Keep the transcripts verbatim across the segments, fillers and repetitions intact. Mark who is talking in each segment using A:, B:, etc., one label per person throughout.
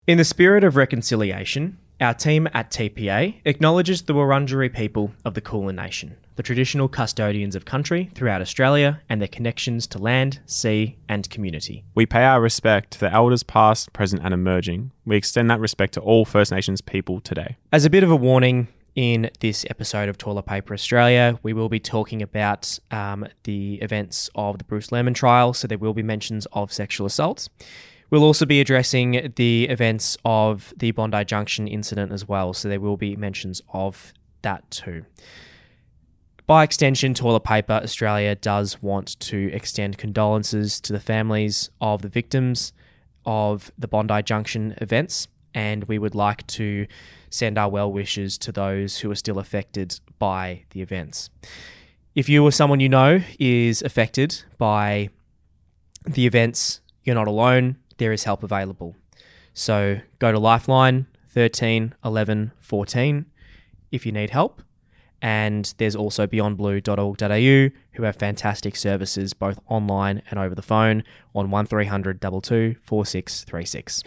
A: In the spirit of reconciliation, our team at T P A acknowledges the Wurundjeri people of the Kulin Nation, the traditional custodians of country throughout Australia and their connections to land, sea and community.
B: We pay our respect to the elders past, present and emerging. We extend that respect to all First Nations people today.
A: As a bit of a warning, in this episode of Toilet Paper Australia, we will be talking about um, the events of the Bruce Lehrmann trial, so there will be mentions of sexual assault. We'll also be addressing the events of the Bondi Junction incident as well, so there will be mentions of that too. By extension, Toilet Paper Australia does want to extend condolences to the families of the victims of the Bondi Junction events, and we would like to send our well wishes to those who are still affected by the events. If you or someone you know is affected by the events, you're not alone. There is help available. So go to Lifeline thirteen eleven fourteen if you need help. And there's also beyond blue dot org dot a u who have fantastic services both online and over the phone on one three hundred two two four six three six.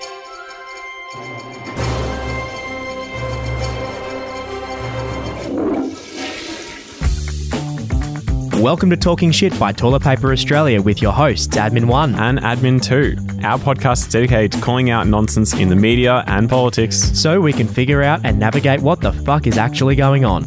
A: Welcome to Talking Shit by Toilet Paper Australia with your hosts, Admin one
B: and Admin two. Our podcast is dedicated to calling out nonsense in the media and politics
A: so we can figure out and navigate what the fuck is actually going on.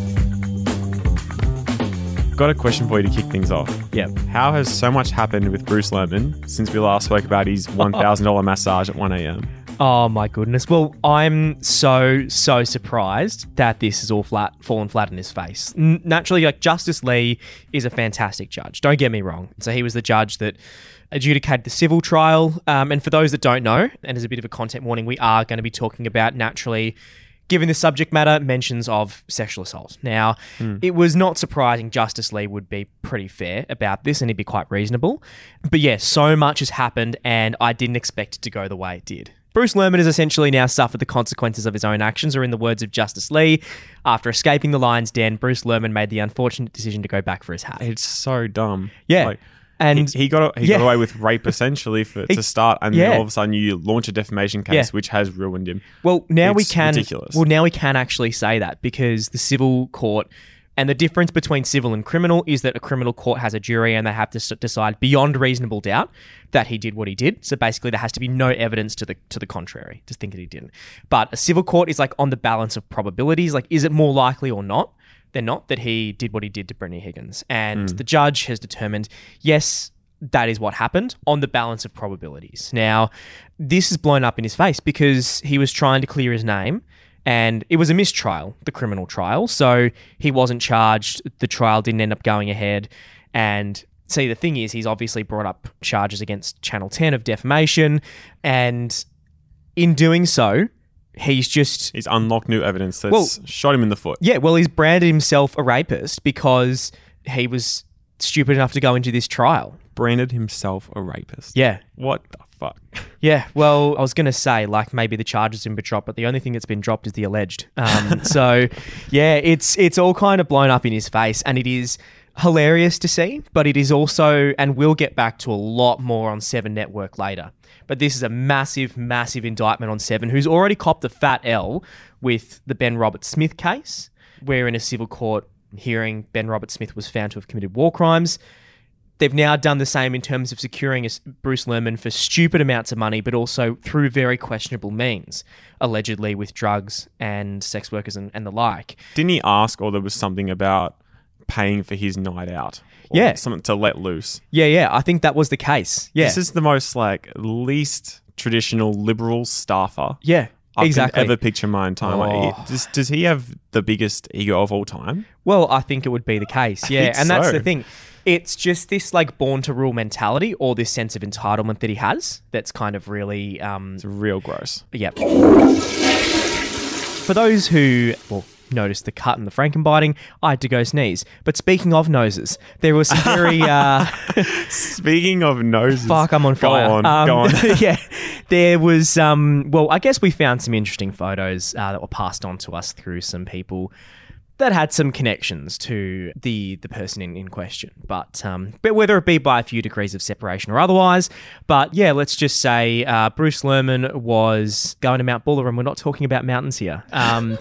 B: Got a question for you to kick things off.
A: Yep.
B: How has so much happened with Bruce Lehrmann since we last spoke about his one thousand dollars massage at one a.m?
A: Oh my goodness. Well, I'm so, so surprised that this is all flat, fallen flat in his face. N- naturally, like Justice Lee is a fantastic judge. Don't get me wrong. So he was the judge that adjudicated the civil trial. Um, and for those that don't know, and as a bit of a content warning, we are going to be talking about, naturally, given the subject matter, mentions of sexual assault. Now, mm. it was not surprising Justice Lee would be pretty fair about this and he'd be quite reasonable. But yeah, so much has happened and I didn't expect it to go the way it did. Bruce Lehrmann has essentially now suffered the consequences of his own actions, or in the words of Justice Lee, after escaping the lion's den, Bruce Lehrmann made the unfortunate decision to go back for his hat.
B: It's so dumb.
A: Yeah.
B: Like,
A: and
B: he, he got he
A: yeah.
B: got away with rape essentially for, to start, and
A: yeah.
B: then all of a sudden you launch a defamation case,
A: yeah.
B: which has ruined him.
A: Well, now
B: it's
A: we can.
B: Ridiculous.
A: Well, now we can actually say that because the civil court. And the difference between civil and criminal is that a criminal court has a jury and they have to s- decide beyond reasonable doubt that he did what he did. So basically there has to be no evidence to the to the contrary to think that he didn't. But a civil court is like on the balance of probabilities. Like, is it more likely or not than not that he did what he did to Brittany Higgins? And mm. the judge has determined, yes, that is what happened on the balance of probabilities. Now, this is blown up in his face because he was trying to clear his name. And it was a mistrial, the criminal trial. So he wasn't charged. The trial didn't end up going ahead. And see, the thing is, he's obviously brought up charges against Channel ten of defamation. And in doing so, he's just...
B: He's unlocked new evidence that's
A: well,
B: shot him in the foot.
A: Yeah, well, he's branded himself a rapist because he was stupid enough to go into this trial.
B: Branded himself a rapist?
A: Yeah.
B: What the fuck?
A: Yeah, well, I was going to say, like, maybe the charges have been dropped, but the only thing that's been dropped is the alleged. Um, so, yeah, it's it's all kind of blown up in his face, and it is hilarious to see, but it is also, and we'll get back to a lot more on Seven Network later, but this is a massive, massive indictment on Seven, who's already copped a fat L with the Ben Roberts-Smith case, where in a civil court hearing, Ben Roberts-Smith was found to have committed war crimes. They've now done the same in terms of securing Bruce Lehrmann for stupid amounts of money, but also through very questionable means, allegedly with drugs and sex workers and, and the like.
B: Didn't he ask, or there was something about paying for his night out? Or
A: yeah.
B: something to let loose?
A: Yeah, yeah. I think that was the case. Yeah.
B: This is the most, like, least traditional liberal staffer.
A: Yeah.
B: I
A: exactly.
B: can ever picture my entire
A: oh.
B: life. Does, does he have the biggest ego of all time?
A: Well, I think it would be the case. Yeah. And that's
B: so.
A: the thing. It's just this like born to rule mentality or this sense of entitlement that he has that's kind of really... Um,
B: it's real gross.
A: Yeah. For those who well, noticed the cut and the frankenbiting, I had to go sneeze. But speaking of noses, there was some very... Uh,
B: speaking of noses...
A: Fuck, I'm on fire.
B: Go on,
A: um,
B: go on.
A: Yeah. There was... Um, well, I guess we found some interesting photos uh, that were passed on to us through some people that had some connections to the the person in, in question. But um, but whether it be by a few degrees of separation or otherwise, but yeah, let's just say uh, Bruce Lerman was going to Mount Buller, and we're not talking about mountains here. Um,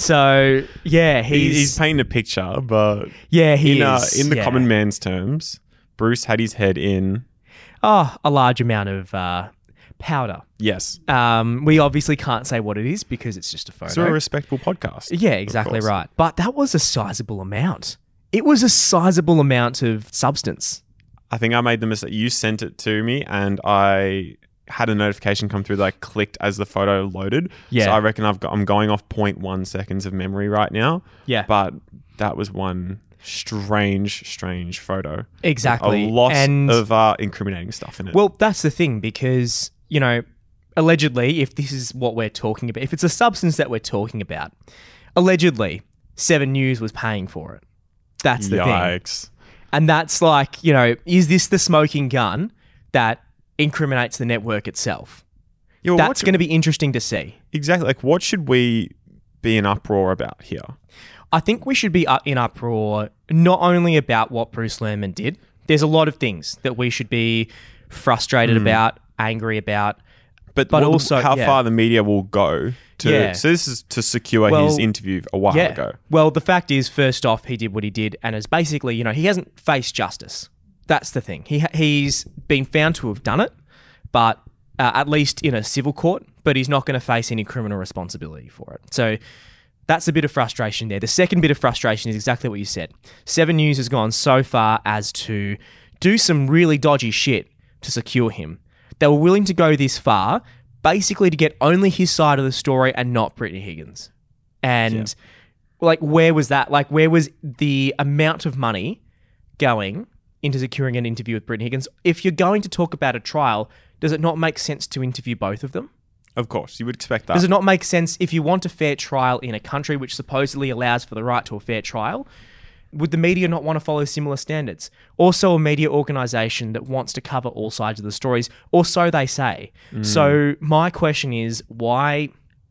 A: so yeah, he's
B: he's painting a picture, but
A: yeah, he
B: in, uh,
A: is
B: in the
A: yeah.
B: common man's terms, Bruce had his head in.
A: oh a large amount of uh, powder.
B: Yes.
A: Um, we obviously can't say what it is because it's just a photo.
B: It's a respectable podcast.
A: Yeah, exactly
B: course.
A: right. But that was a sizable amount. It was a sizable amount of substance.
B: I think I made the mistake. You sent it to me and I had a notification come through that I clicked as the photo loaded.
A: Yeah.
B: So I reckon I've got, I'm going off zero point one seconds of memory right now.
A: Yeah.
B: But that was one strange, strange photo.
A: Exactly.
B: A lot
A: And-
B: of uh, incriminating stuff in it.
A: Well, that's the thing because, you know, allegedly, if this is what we're talking about, if it's a substance that we're talking about, allegedly, Seven News was paying for it. That's the thing.
B: Yikes.
A: And that's like, you know, is this the smoking gun that incriminates the network itself?
B: Yeah, well,
A: That's
B: what-
A: going to be interesting to see.
B: Exactly. Like, what should we be in uproar about here?
A: I think we should be up- in uproar not only about what Bruce Lerman did. There's a lot of things that we should be frustrated about, angry about.
B: But,
A: But
B: what-
A: also,
B: how
A: yeah.
B: far the media will go to.
A: Yeah.
B: So this is to secure
A: Well,
B: his interview a while
A: Yeah.
B: ago.
A: Well, the fact is, first off, he did what he did, and is basically, you know, he hasn't faced justice. That's the thing. He ha- he's been found to have done it, but uh, at least in a civil court. But he's not going to face any criminal responsibility for it. So that's a bit of frustration there. The second bit of frustration is exactly what you said. Seven News has gone so far as to do some really dodgy shit to secure him. They were willing to go this far, basically to get only his side of the story and not Brittany Higgins. And like, where was that? Like, where was the amount of money going into securing an interview with Brittany Higgins? If you're going to talk about a trial, does it not make sense to interview both of them?
B: Of course, you would expect that.
A: Does it not make sense if you want a fair trial in a country which supposedly allows for the right to a fair trial? Would the media not want to follow similar standards? Also, a media organisation that wants to cover all sides of the stories, or so they say.
B: Mm.
A: So my question is, why,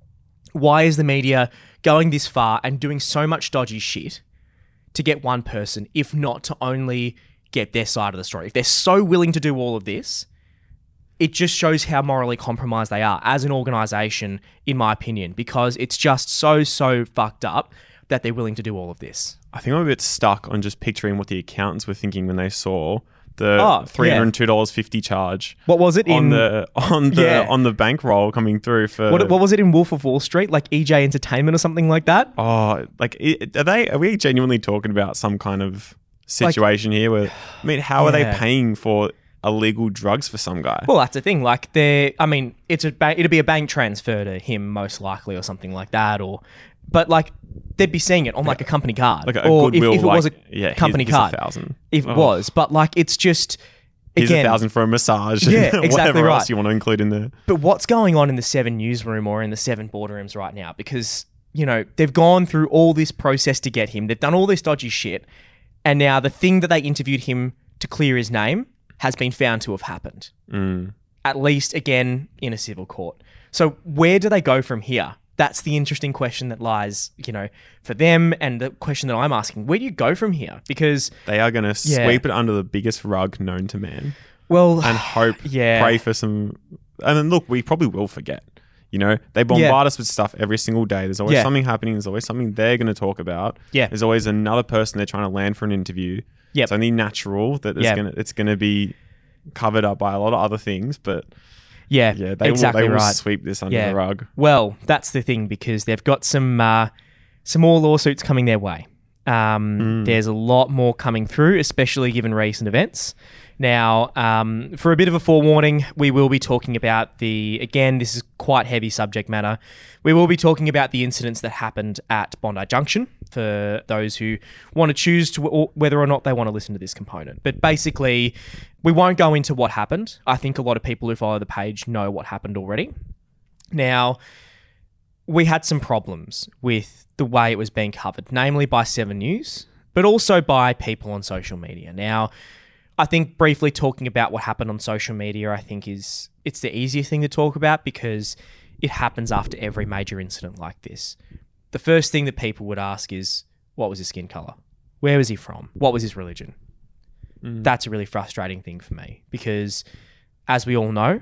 A: why is the media going this far and doing so much dodgy shit to get one person, if not to only get their side of the story? If they're so willing to do all of this, it just shows how morally compromised they are as an organisation, in my opinion, because it's just so, so fucked up that they're willing to do all of this.
B: I think I'm a bit stuck on just picturing what the accountants were thinking when they saw the
A: Oh,
B: three hundred two dollars fifty charge
A: What was it
B: on
A: in
B: the on the
A: Yeah.
B: on the bankroll coming through for
A: what, what was it in Wolf of Wall Street, like E J Entertainment or something like that?
B: oh like i- are they are we genuinely talking about some kind of situation here where I mean how are
A: Yeah.
B: they paying for illegal drugs for some guy?
A: Well, that's the thing. Like, they're, I mean, it's a ba- it'd be a bank transfer to him most likely, or something like that, or, but like they'd be seeing it on like a company card,
B: Like a
A: or if,
B: goodwill,
A: if it was a
B: like, yeah, here's-
A: company
B: here's a
A: card,
B: thousand.
A: if it
B: Oh.
A: was. But like, it's just
B: Here's
A: again,
B: a thousand for a massage.
A: Yeah,
B: and
A: exactly
B: whatever
A: right.
B: else you want to include in there.
A: But what's going on in the Seven newsroom or in the Seven boardrooms right now? Because, you know, they've gone through all this process to get him. They've done all this dodgy shit. And now the thing that they interviewed him to clear his name has been found to have happened.
B: Mm.
A: At least, again, in a civil court. So where do they go from here? That's the interesting question that lies, you know, for them, and the question that I'm asking. Where do you go from here? Because,
B: They are going to
A: Yeah.
B: sweep it under the biggest rug known to man
A: well...
B: and hope,
A: Yeah.
B: pray for some. And then look, we probably will forget. You know, they bombard
A: Yeah.
B: us with stuff every single day. There's always
A: Yeah.
B: something happening. There's always something they're going to talk about.
A: Yeah.
B: There's always another person they're trying to land for an interview.
A: Yep.
B: It's only natural that it's
A: Yeah.
B: going to it's going to be covered up by a lot of other things. But
A: Yeah,
B: yeah, they
A: exactly
B: will, they will
A: right.
B: sweep this under
A: Yeah.
B: the rug.
A: Well, that's the thing, because they've got some uh, some more lawsuits coming their way. Um,
B: Mm.
A: There's a lot more coming through, especially given recent events. Now, um, for a bit of a forewarning, we will be talking about the, again, this is quite heavy subject matter. We will be talking about the incidents that happened at Bondi Junction for those who want to choose to or whether or not they want to listen to this component. But basically, we won't go into what happened. I think a lot of people who follow the page know what happened already. Now, we had some problems with the way it was being covered, namely by Seven News, but also by people on social media. Now, I think briefly talking about what happened on social media, I think is it's the easier thing to talk about because it happens after every major incident like this. The first thing that people would ask is, What was his skin color? Where was he from? What was his religion?
B: Mm.
A: That's a really frustrating thing for me because, as we all know,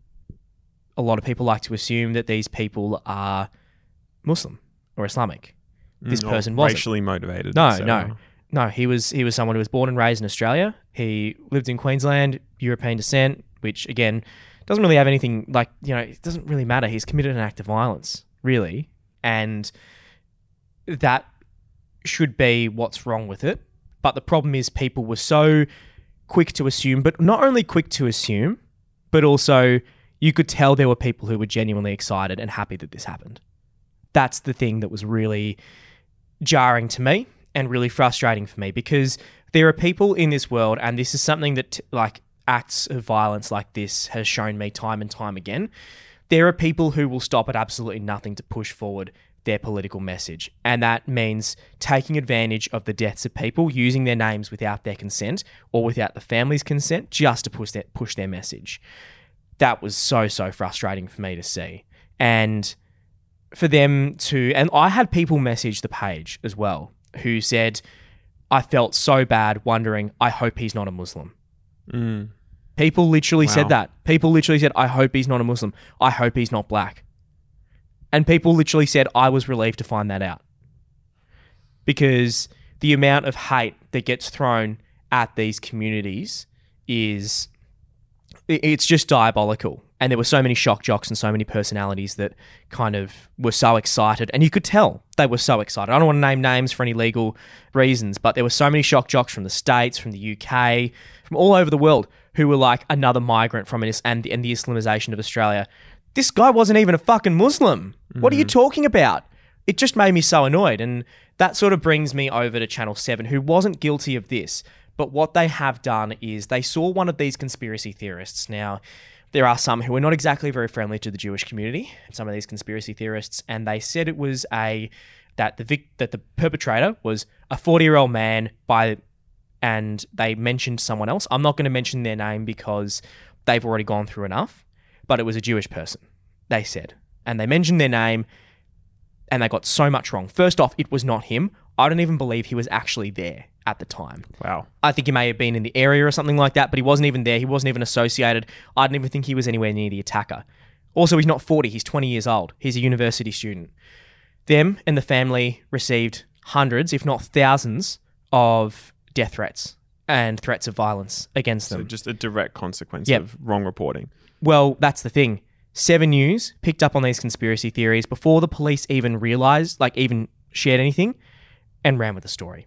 A: a lot of people like to assume that these people are Muslim or Islamic. This
B: Mm,
A: person
B: or
A: wasn't.
B: racially motivated.
A: No,
B: et cetera.
A: no. No, he was he was someone who was born and raised in Australia. He lived in Queensland, European descent, which again doesn't really have anything like, you know, it doesn't really matter. He's committed an act of violence, really. And that should be what's wrong with it. But the problem is people were so quick to assume, but not only quick to assume, but also you could tell there were people who were genuinely excited and happy that this happened. That's the thing that was really jarring to me and really frustrating for me because there are people in this world, and this is something that like acts of violence like this has shown me time and time again. There are people who will stop at absolutely nothing to push forward their political message. And that means taking advantage of the deaths of people, using their names without their consent or without the family's consent just to push their, push their message. That was so, so frustrating for me to see. And for them to, and I had people message the page as well who said, I felt so bad wondering, I hope he's not a Muslim.
B: Mm.
A: People literally
B: Wow.
A: said that. People literally said, I hope he's not a Muslim. I hope he's not black. And people literally said, I was relieved to find that out. Because the amount of hate that gets thrown at these communities is, it's just diabolical. And there were so many shock jocks and so many personalities that kind of were so excited. And you could tell they were so excited. I don't want to name names for any legal reasons, but there were so many shock jocks from the States, from the U K, from all over the world who were like another migrant from it and the, and the Islamization of Australia. This guy wasn't even a fucking Muslim. Mm-hmm. What are you talking about? It just made me so annoyed. And that sort of brings me over to Channel seven, who wasn't guilty of this. But what they have done is they saw one of these conspiracy theorists. Now, there are some who are not exactly very friendly to the Jewish community, some of these conspiracy theorists, and they said it was a that the vic, that the perpetrator was a forty-year-old man by, and they mentioned someone else. I'm not going to mention their name because they've already gone through enough, but it was a Jewish person, they said. And they mentioned their name, and they got so much wrong. First off, it was not him. I don't even believe he was actually there at the time.
B: Wow.
A: I think he may have been in the area or something like that, but he wasn't even there. He wasn't even associated. I didn't even think he was anywhere near the attacker. Also, he's not forty. He's twenty years old. He's a university student. Them and the family received hundreds, if not thousands, of death threats and threats of violence against
B: So
A: them.
B: just a direct consequence
A: Yep.
B: of wrong reporting.
A: Well, that's the thing. Seven News picked up on these conspiracy theories before the police even realised, like even shared anything, and ran with the story.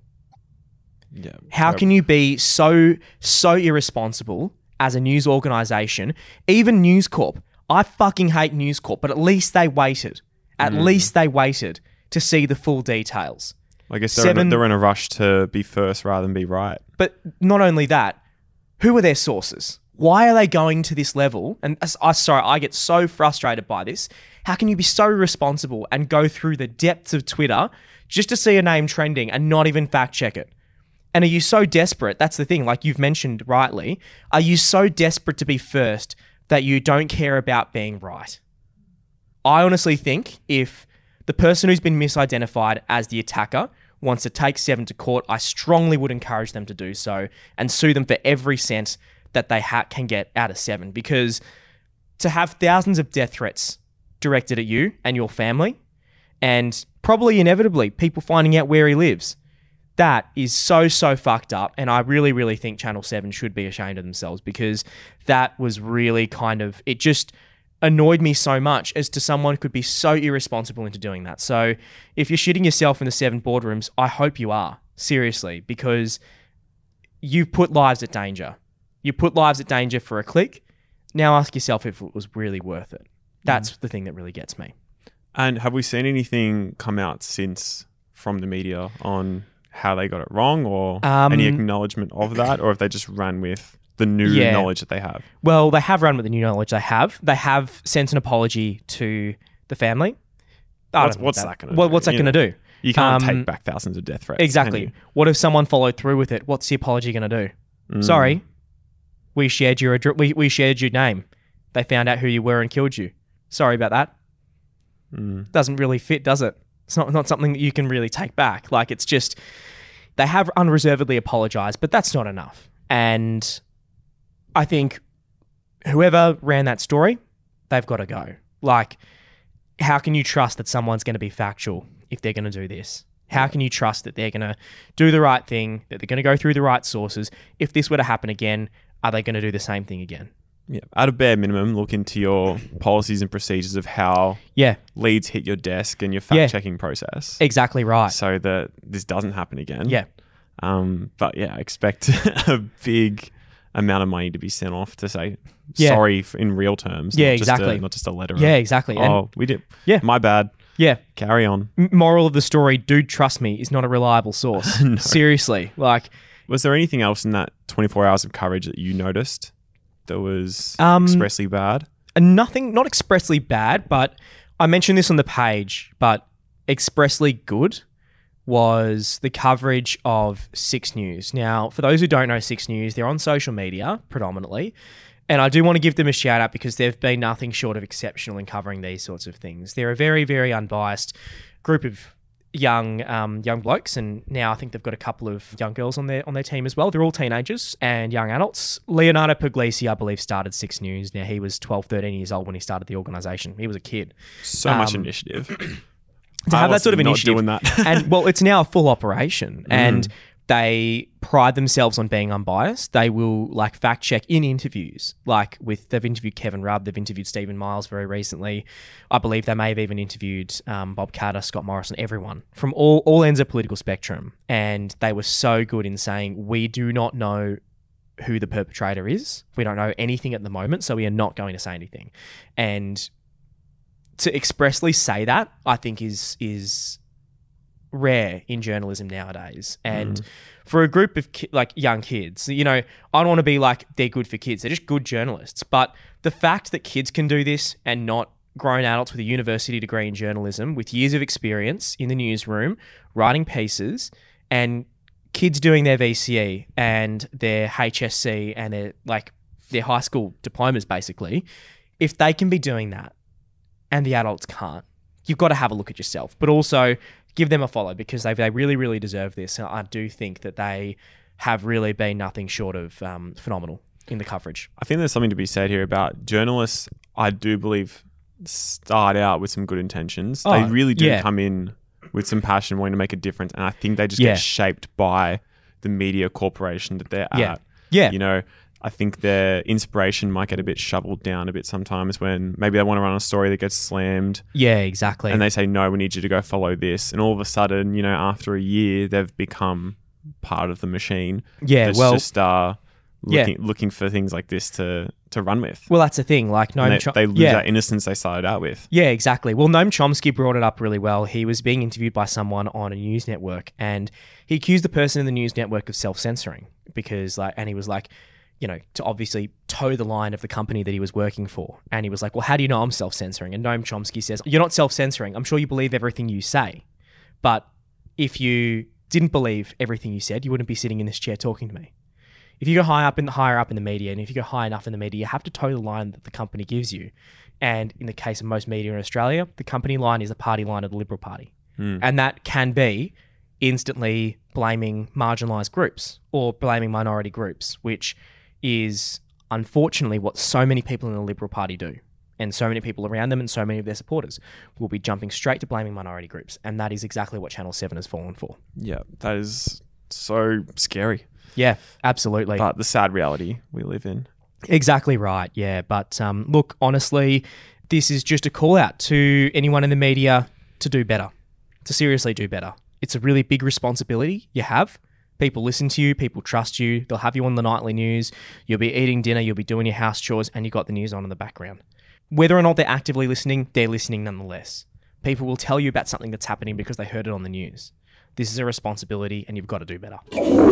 B: Yeah.
A: How can you be so, so irresponsible as a news organisation? Even News Corp. I fucking hate News Corp, but at least they waited. At
B: Mm.
A: least they waited to see the full details.
B: I guess they're, in
A: Seven-
B: a, they're in a rush to be first rather than be right.
A: But not only that, who are their sources? Why are they going to this level? And I sorry, I get so frustrated by this. How can you be so irresponsible and go through the depths of Twitter just to see a name trending and not even fact check it? And are you so desperate? That's the thing, like you've mentioned rightly. Are you so desperate to be first that you don't care about being right? I honestly think if the person who's been misidentified as the attacker wants to take Seven to court, I strongly would encourage them to do so and sue them for every cent that they ha- can get out of Seven. Because to have thousands of death threats directed at you and your family, and probably inevitably people finding out where he lives, that is so, so fucked up. And I really, really think Channel seven should be ashamed of themselves because that was really kind of, it just annoyed me so much as to someone could be so irresponsible into doing that. So if you're shitting yourself in the Seven boardrooms, I hope you are, seriously, because you've put lives at danger. You put lives at danger for a click. Now ask yourself if it was really worth it. That's mm. the thing that really gets me.
B: And have we seen anything come out since from the media on how they got it wrong, or
A: Um,
B: any acknowledgement of that, or if they just ran with the new
A: Yeah.
B: knowledge that they have?
A: Well, they have run with the new knowledge they have. They have sent an apology to the family. I
B: What's,
A: don't know
B: what's
A: what
B: that going to
A: what,
B: do?
A: What's that
B: You
A: going to
B: know,
A: do?
B: You can't
A: Um,
B: take back thousands of death threats. can
A: Exactly.
B: you?
A: What if someone followed through with it? What's the apology going to do?
B: Mm.
A: Sorry, we shared your address. We, we shared your name. They found out who you were and killed you. Sorry about that.
B: Mm.
A: Doesn't really fit, does it? It's not, not something that you can really take back. Like, it's just, they have unreservedly apologized, but that's not enough. And I think whoever ran that story, they've got to go. Like, how can you trust that someone's going to be factual if they're going to do this? How can you trust that they're going to do the right thing, that they're going to go through the right sources? If this were to happen again, are they going to do the same thing again?
B: Yeah. At a bare minimum, look into your policies and procedures of how
A: Yeah,
B: leads hit your desk and your
A: Yeah.
B: fact-checking process
A: exactly right.
B: so that this doesn't happen again.
A: Yeah,
B: Um, but yeah, expect a big amount of money to be sent off to say
A: Yeah.
B: sorry f- in real terms.
A: Yeah,
B: not just
A: exactly.
B: A, not just a letter.
A: yeah,
B: of,
A: exactly. And
B: oh, we did.
A: Yeah.
B: My bad.
A: yeah,
B: Carry on.
A: M- moral of the story, dude, trust me, is not a reliable source.
B: No.
A: Seriously. Like,
B: Was there anything else in that twenty-four hours of coverage that you noticed that was
A: Um,
B: expressly bad?
A: nothing, not expressly bad, but I mentioned this on the page, but expressly good was the coverage of Six News. Now, for those who don't know Six News, they're on social media predominantly. And I do want to give them a shout out because they've been nothing short of exceptional in covering these sorts of things. They're a very, very unbiased group of young um, young blokes, and now I think they've got a couple of young girls on their on their team as well. They're all teenagers and young adults. Leonardo Puglisi, I believe, started Six News. Now, he was twelve, thirteen years old when he started the organisation. He was a kid.
B: So much
A: um,
B: initiative.
A: To
B: I
A: have that
B: was
A: sort of
B: not
A: initiative.
B: doing that.
A: And, well, it's now a full operation, and they pride themselves on being unbiased. They will like fact check in interviews, like with they've interviewed Kevin Rudd, they've interviewed Stephen Miles very recently. I believe they may have even interviewed um, Bob Carter, Scott Morrison, everyone from all all ends of political spectrum, and they were so good in saying we do not know who the perpetrator is. We don't know anything at the moment, so we are not going to say anything. And to expressly say that, I think is is rare in journalism nowadays. And
B: Mm.
A: for a group of ki- like young kids, you know, I don't want to be like they're good for kids. They're just good journalists. But the fact that kids can do this and not grown adults with a university degree in journalism with years of experience in the newsroom, writing pieces, and kids doing their V C E and their H S C and their like their high school diplomas, basically, if they can be doing that and the adults can't, you've got to have a look at yourself. But also give them a follow because they they really, really deserve this. And I do think that they have really been nothing short of um, phenomenal in the coverage.
B: I think there's something to be said here about journalists. I do believe start out with some good intentions.
A: Oh,
B: they really do
A: yeah.
B: come in with some passion, wanting to make a difference, and I think they just
A: Yeah.
B: get shaped by the media corporation that they're
A: Yeah.
B: at.
A: Yeah.
B: You know, I think their inspiration might get a bit shoveled down a bit sometimes when maybe they want to run a story that gets slammed
A: Yeah, exactly.
B: and they say, no, we need you to go follow this. And all of a sudden, you know, after a year, they've become part of the machine.
A: yeah,
B: that's
A: well,
B: just uh,
A: Yeah.
B: looking looking for things like this to to run with.
A: well, that's the thing. Like Noam
B: And they,
A: Chom-
B: they lose
A: yeah.
B: that innocence they started out with.
A: Yeah, exactly. Well, Noam Chomsky brought it up really well. He was being interviewed by someone on a news network, and he accused the person in the news network of self-censoring because, like, and he was like, you know, to obviously toe the line of the company that he was working for. And he was like, well, how do you know I'm self-censoring? And Noam Chomsky says, you're not self-censoring. I'm sure you believe everything you say. But if you didn't believe everything you said, you wouldn't be sitting in this chair talking to me. If you go high up in the higher up in the media, and if you go high enough in the media, you have to toe the line that the company gives you. And in the case of most media in Australia, the company line is the party line of the Liberal Party.
B: Mm.
A: And that can be instantly blaming marginalised groups or blaming minority groups, which is unfortunately what so many people in the Liberal Party do. And so many people around them and so many of their supporters will be jumping straight to blaming minority groups. And that is exactly what Channel seven has fallen for.
B: Yeah, that is so scary.
A: Yeah, absolutely.
B: But the sad reality we live in.
A: Exactly right. Yeah. But um, look, honestly, this is just a call out to anyone in the media to do better, to seriously do better. It's a really big responsibility you have. People listen to you. People trust you. They'll have you on the nightly news. You'll be eating dinner. You'll be doing your house chores, and you've got the news on in the background. Whether or not they're actively listening, they're listening nonetheless. People will tell you about something that's happening because they heard it on the news. This is a responsibility, and you've got to do better.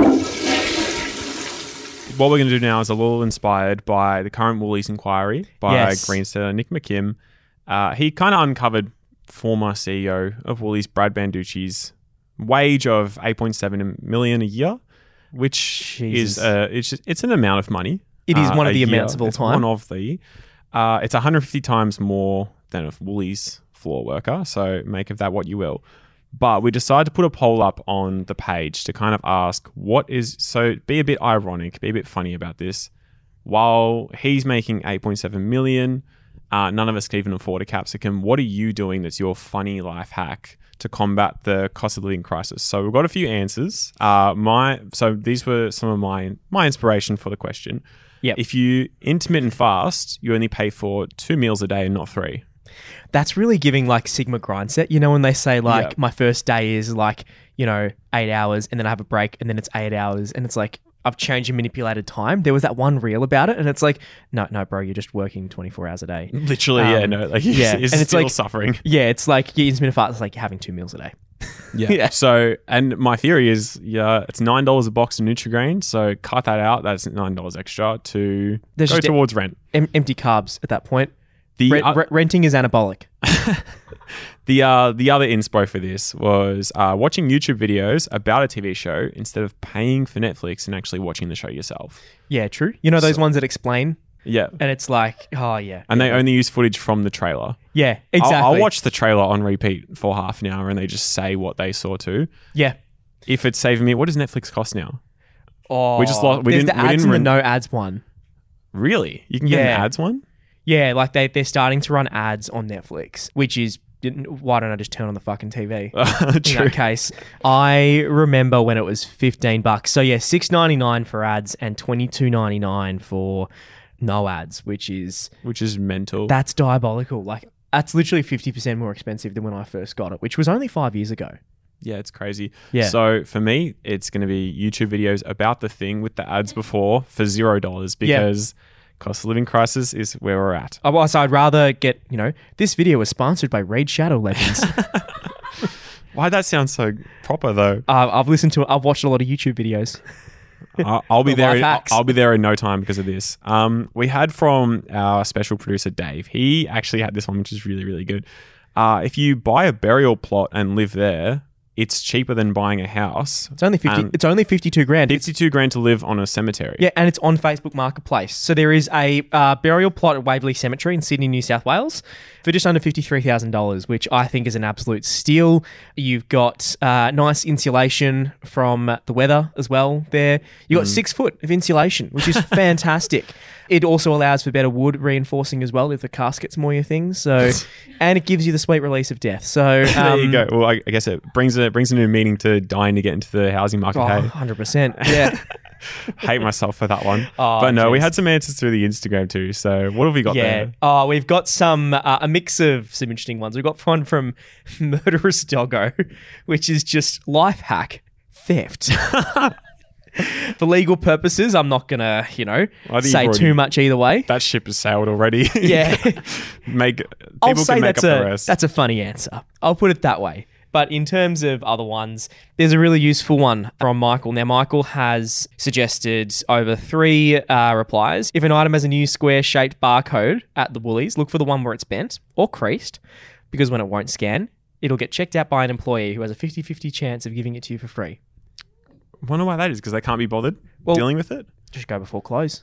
B: What we're going to do now is a little inspired by the current Woolies inquiry by
A: Yes.
B: Greenster Nick McKim. Uh, he kind of uncovered former C E O of Woolies, Brad Banducci's wage of eight point seven million a year, which
A: Jesus.
B: is uh, it's just, it's an amount of money.
A: It is
B: uh,
A: one of
B: a
A: the
B: year.
A: amounts of all
B: It's
A: time.
B: One of the. Uh, it's one hundred fifty times more than a Woolies floor worker. So make of that what you will. But we decided to put a poll up on the page to kind of ask what is, so be a bit ironic, be a bit funny about this. While he's making eight point seven million, uh, none of us can even afford a capsicum. What are you doing that's your funny life hack to combat the cost of living crisis? So we've got a few answers. Uh, my So these were some of my, my inspiration for the question.
A: Yep.
B: If you intermittent fast, you only pay for two meals a day and not three.
A: That's really giving like Sigma grind set. You know, when they say like
B: Yeah.
A: my first day is like, you know, eight hours and then I have a break and then it's eight hours and it's like I've changed and manipulated time. There was that one reel about it and it's like, no, no, bro, you're just working twenty-four hours a day.
B: Literally, yeah,
A: Um,
B: no, like he's,
A: yeah,
B: he's
A: and it's
B: still
A: like-
B: suffering.
A: Yeah, it's like your intermittent fast is like you're having two meals a day.
B: Yeah.
A: Yeah.
B: So, and my theory is, yeah, it's nine dollars a box of Nutrigrain. So cut that out. That's nine dollars extra to
A: There's
B: go
A: just-
B: towards rent.
A: Em- empty carbs at that point.
B: The
A: Rent-
B: uh,
A: re- renting is anabolic.
B: the uh, the other inspo for this was uh, watching YouTube videos about a T V show instead of paying for Netflix and actually watching the show yourself.
A: Yeah, true. You know those ones that explain
B: Yeah.
A: and it's like, oh yeah.
B: And they only use footage from the trailer.
A: Yeah, exactly.
B: I'll, I'll watch the trailer on repeat for half an hour and they just say what they saw too.
A: Yeah.
B: If it's saving me, what does Netflix cost now?
A: Oh,
B: We just lost- we
A: there's
B: didn't-
A: the
B: we
A: ads
B: didn't
A: and the
B: rem-
A: no ads one.
B: Really? You can get
A: Yeah.
B: an ads one?
A: Yeah, like they, they're starting to run ads on Netflix, which is, why don't I just turn on the fucking T V? In
B: True.
A: that case, I remember when it was fifteen bucks. So yeah, six ninety-nine for ads and twenty-two ninety-nine for no ads, which is,
B: Which is mental.
A: that's diabolical. Like that's literally fifty percent more expensive than when I first got it, which was only five years ago.
B: Yeah, it's crazy.
A: Yeah.
B: So for me, it's going to be YouTube videos about the thing with the ads before for zero dollars because cost of living crisis is where we're at.
A: Oh, so I'd rather get, you know, this video was sponsored by Raid Shadow Legends.
B: Why'd that sound so proper though?
A: uh, I've listened to it. I've watched a lot of YouTube videos.
B: I'll, I'll be
A: The
B: there.
A: life
B: In, I'll,
A: hacks.
B: I'll be there in no time because of this. Um, we had from our special producer Dave. He actually had this one, which is really, really good. Uh, if you buy a burial plot and live there, it's cheaper than buying a house.
A: It's only fifty.
B: Um,
A: it's only fifty-two grand. It's,
B: Fifty-two grand to live on a cemetery.
A: yeah, and it's on Facebook Marketplace. So there is a uh, burial plot at Waverley Cemetery in Sydney, New South Wales, for just under fifty-three thousand dollars, which I think is an absolute steal. You've got uh, nice insulation from the weather as well. There, you got six foot of insulation, which is fantastic. It also allows for better wood reinforcing as well if the casket's more your thing. So, and it gives you the sweet release of death. So um,
B: There you go. Well, I, I guess it brings a brings a new meaning to dying to get into the housing market.
A: Oh,
B: Hey,
A: one hundred percent. Yeah.
B: hate myself for that one.
A: Oh,
B: but no, we
A: jeez.
B: had some answers through the Instagram too. So what have we got
A: Yeah.
B: there?
A: Oh, we've got some uh, a mix of some interesting ones. We've got one from Murderous Doggo, which is just life hack theft. For legal purposes, I'm not gonna, you know,
B: I think
A: say
B: you've
A: too
B: already-
A: much either way.
B: That ship has sailed already.
A: Yeah.
B: make people
A: I'll
B: can
A: say
B: make
A: that's
B: up
A: a
B: the rest.
A: that's a funny answer. I'll put it that way. But in terms of other ones, there's a really useful one from Michael. Now, Michael has suggested over three uh, replies. If an item has a new square-shaped barcode at the Woolies, look for the one where it's bent or creased, because when it won't scan, it'll get checked out by an employee who has a fifty-fifty chance of giving it to you for free.
B: Wonder why that is because they can't be bothered
A: Well-
B: dealing with it.
A: Just go before close.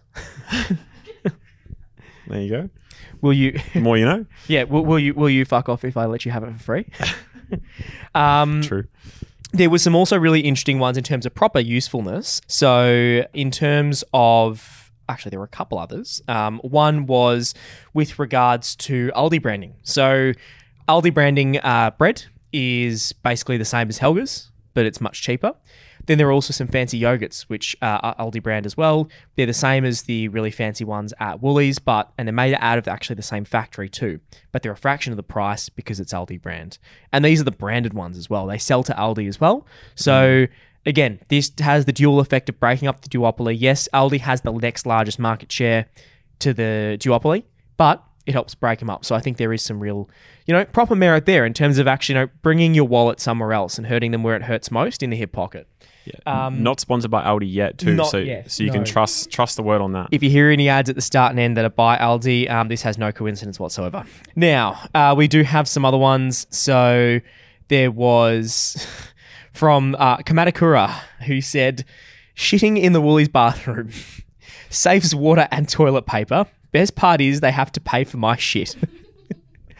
B: There you go.
A: Will you?
B: The more you know.
A: Yeah. Will, will you? Will you fuck off if I let you have it for free? um,
B: True.
A: There was some also really interesting ones in terms of proper usefulness. So in terms of, actually there were a couple others. Um, one was with regards to Aldi branding. So Aldi branding uh, bread is basically the same as Helga's, but it's much cheaper. Then there are also some fancy yogurts, which uh, are Aldi brand as well. They're the same as the really fancy ones at Woolies, but and they're made out of actually the same factory too. But they're a fraction of the price because it's Aldi brand. And these are the branded ones as well. They sell to Aldi as well. So again, this has the dual effect of breaking up the duopoly. Yes, Aldi has the next largest market share to the duopoly, but it helps break them up. So I think there is some real, you know, proper merit there in terms of actually, you know, bringing your wallet somewhere else and hurting them where it hurts most, in the hip pocket.
B: Yeah.
A: Um,
B: not sponsored by Aldi yet, too.
A: not
B: so
A: yet,
B: so you
A: no.
B: can trust trust the word on that.
A: If you hear any ads at the start and end that are by Aldi, um, this has no coincidence whatsoever. Now, uh, we do have some other ones. So there was from uh, Kamatakura, who said, shitting in the Woolies bathroom saves water and toilet paper. Best part is they have to pay for my shit.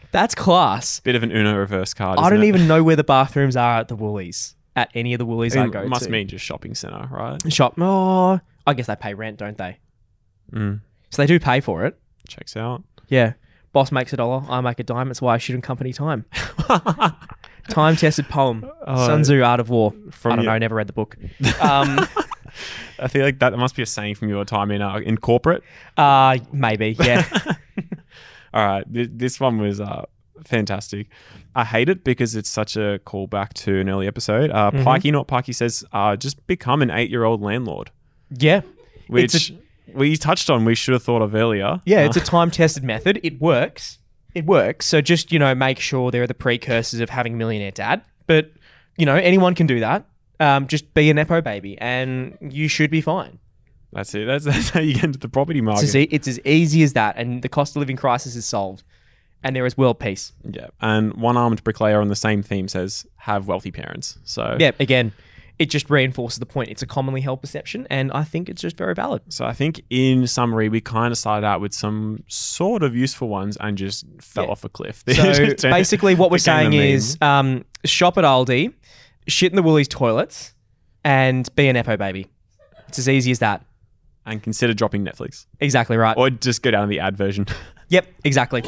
A: That's class.
B: Bit of an Uno reverse card.
A: I don't
B: isn't it?
A: even know where the bathrooms are at the Woolies. At any of the Woolies I
B: It
A: go
B: must
A: to.
B: mean just shopping centre, right?
A: Shop. Oh, I guess they pay rent, don't they?
B: Mm.
A: So they do pay for it.
B: Checks out.
A: Yeah. Boss makes a dollar, I make a dime. That's why I shouldn't company time. Time-tested poem.
B: Oh,
A: Sun Tzu, Art of War.
B: from
A: I don't
B: your-
A: know, never read the book. Um,
B: I feel like that must be a saying from your time in uh, in corporate.
A: uh, maybe, yeah.
B: All right, th- this one was uh, fantastic. I hate it because it's such a callback to an early episode. Uh,
A: Mhm.
B: Pikey, not Pikey, says, uh, just become an eight-year-old landlord,
A: Yeah.
B: which
A: It's a-
B: we touched on we should have thought of earlier.
A: Yeah,
B: Uh,
A: it's a time-tested method. It works. It works. So just, you know, make sure there are the precursors of having a millionaire dad. But, you know, anyone can do that. Um, just be a Nepo baby and you should be fine.
B: That's it. That's, that's how you get into the property
A: It's
B: market.
A: as, e- it's as easy as that. And the cost of living crisis is solved. And there is world peace.
B: Yeah. And one armed bricklayer on the same theme says, have wealthy parents. So
A: Yeah, again, it just reinforces the point. It's a commonly held perception, and I think it's just very valid.
B: So I think in summary, we kind of started out with some sort of useful ones and just fell
A: Yeah.
B: off a cliff.
A: So basically what we're
B: became a
A: saying
B: meme.
A: is um, shop at Aldi, shit in the Woolies toilets, and be a Nepo baby. It's as easy as that.
B: And consider dropping Netflix.
A: Exactly right.
B: Or just go down to the ad version.
A: Yep, exactly.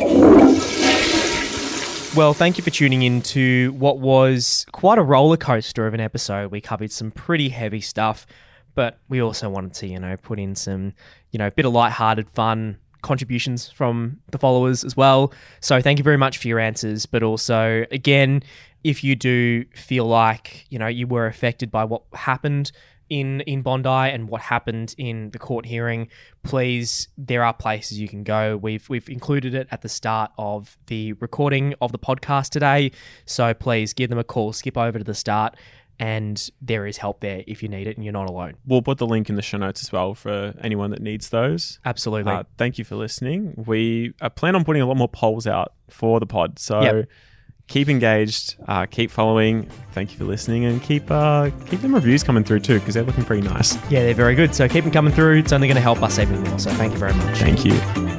A: Well, thank you for tuning in to what was quite a roller coaster of an episode. We covered some pretty heavy stuff, but we also wanted to, you know, put in some, you know, bit of lighthearted fun contributions from the followers as well. So thank you very much for your answers. But also, again, if you do feel like, you know, you were affected by what happened in in Bondi and what happened in the court hearing, please, there are places you can go. We've we've included it at the start of the recording of the podcast today. So please give them a call, skip over to the start, and there is help there if you need it and you're not alone.
B: We'll put the link in the show notes as well for anyone that needs those.
A: Absolutely.
B: Uh, thank you for listening. We uh, plan on putting a lot more polls out for the pod. So
A: Yep.
B: keep engaged, uh, keep following. Thank you for listening, and keep uh, keep them reviews coming through too, because they're looking pretty nice.
A: Yeah, they're very good. So keep them coming through. It's only going to help us even more. So thank you very much.
B: Thank you.